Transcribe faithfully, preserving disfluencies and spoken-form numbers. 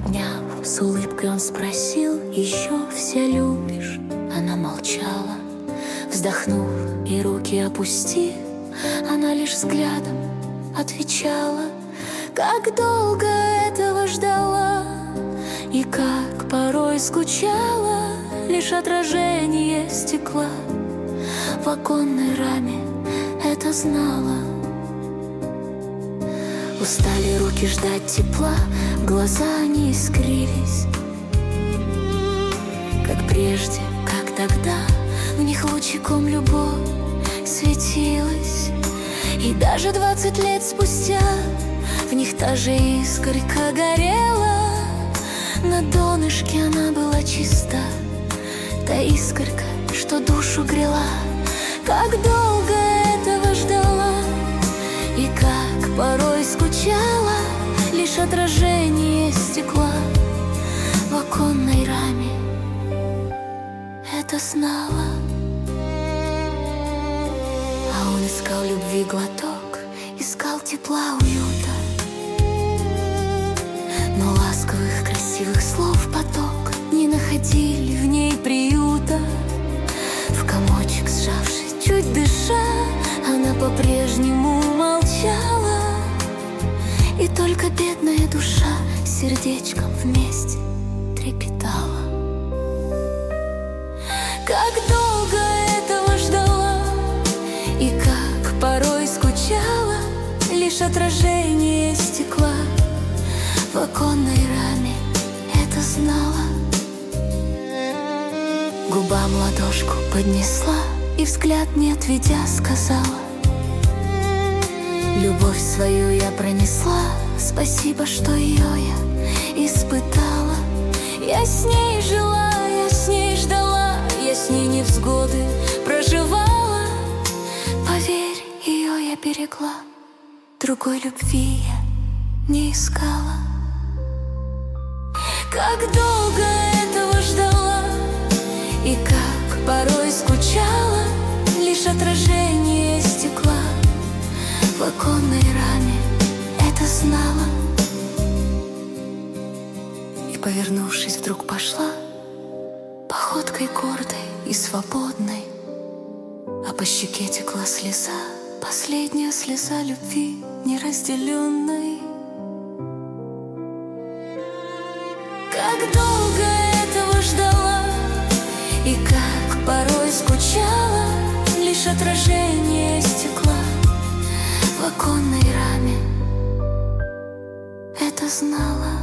Обняв, с улыбкой он спросил: еще все любишь? Она молчала, вздохнув и руки опустив, она лишь взглядом отвечала. Как долго этого ждала, и как порой скучала, лишь отражение стекла в оконной раме это знала. Устали руки ждать тепла, глаза не искрились, как прежде, как тогда, в них лучиком любовь светилась. И даже двадцать лет спустя в них та же искорка горела. На донышке она была чиста, та искорка, что душу грела. Как долго этого ждала, и как порой скучала, лишь отражение стекла в оконной раме это знала. А он искал любви глоток, искал тепла, уюта, но ласковых, красивых слов поток не находили в ней приюта. В комочек сжавшись, чуть дыша, она по-прежнему молчала, и только бедная душа сердечком вместе трепетала. Как долго этого ждала, и как порой скучала, лишь отражение стекла в оконной раме это знала. Губам ладошку поднесла и взгляд не отведя сказала: любовь свою я пронесла, спасибо, что ее я испытала. Я с ней жила, я с ней ждала, я с ней невзгоды проживала. Поверь, ее я берегла, другой любви я не искала. Как долго этого ждала, и как порой скучала, лишь отражение стекла в оконной раме это знала. И, повернувшись, вдруг пошла походкой гордой и свободной, а по щеке текла слеза, последняя слеза любви неразделенной. Как долго этого ждала, и как порой скучала, лишь отражение стекла в оконной раме это знала.